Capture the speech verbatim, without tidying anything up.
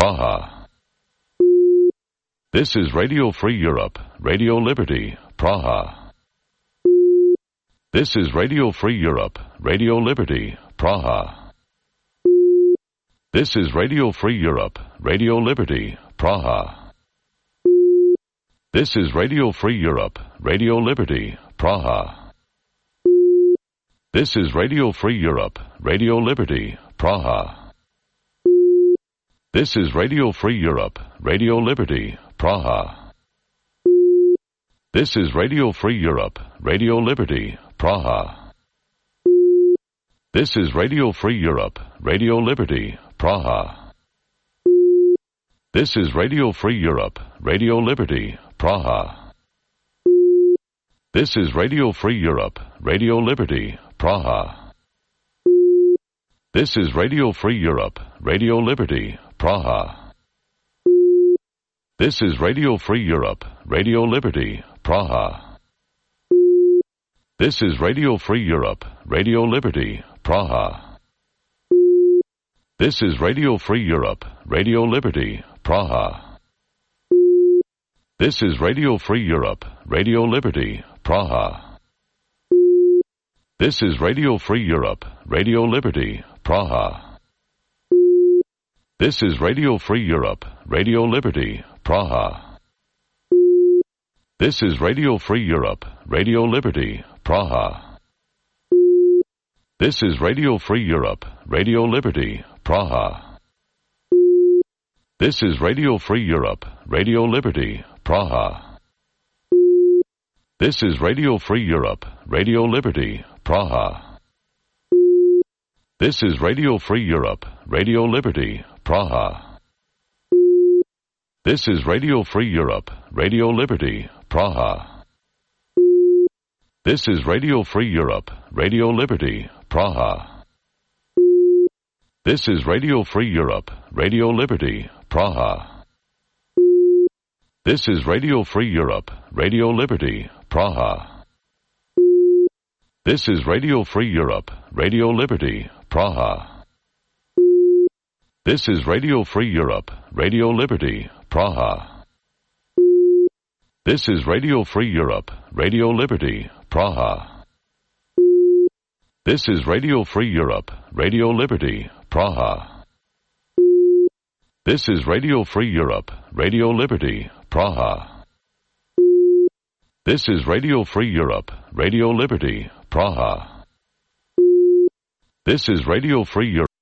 Praha. This is Radio Free Europe, Radio Liberty, Praha. This is Radio Free Europe, Radio Liberty, Praha. This is Radio Free Europe, Radio Liberty, Praha. This is Radio Free Europe, Radio Liberty, Praha. This is Radio Free Europe, Radio Liberty, Praha. This is Radio Free Europe, Radio Liberty, Praha. This is Radio Free Europe, Radio Liberty, Praha. This is Radio Free Europe, Radio Liberty, Praha. This is Radio Free Europe, Radio Liberty, Praha. This is Radio Free Europe, Radio Liberty, Praha. This is Radio Free Europe, Radio Liberty, Praha. This is Radio Free Europe, Radio Liberty, Praha. This is Radio Free Europe, Radio Liberty, Praha. This is Radio Free Europe, Radio Liberty, Praha. This is Radio Free Europe, Radio Liberty, Praha. This is Radio Free Europe, Radio Liberty, Praha. This is Radio Free Europe, Radio Liberty, Praha. This is Radio Free Europe, Radio Liberty, Praha. This is Radio Free Europe, Radio Liberty, Praha. This is Radio Free Europe, Radio Liberty, Praha. This is Radio Free Europe, Radio Liberty, Praha. This is Radio Free Europe, Radio Liberty, Praha. This is Radio Free Europe, Radio Liberty, Praha. This is Radio Free Europe, Radio Liberty, Praha. This is Radio Free Europe, Radio Liberty, Praha. This is Radio Free Europe, Radio Liberty, Praha. This is Radio Free Europe, Radio Liberty, Praha. This is Radio Free Europe, Radio Liberty, Praha. This is Radio Free Europe, Radio Liberty, Praha. This is Radio Free Europe, Radio Liberty, Praha. This is Radio Free Europe, Radio Liberty, Praha. This is Radio Free Europe, Radio Liberty, Praha. This is Radio Free Europe.